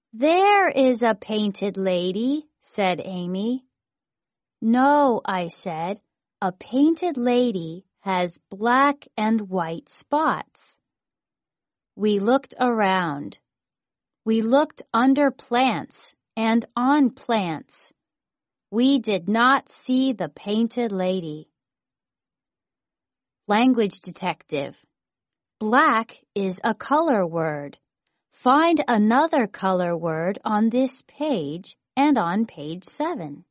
There is a painted lady, said Amy. No, I said, a painted lady has black and white spots. We looked around. We looked under plants and on plants. We did not see the painted lady. Language detective. Black is a color word. Find another color word on this page and on page 7.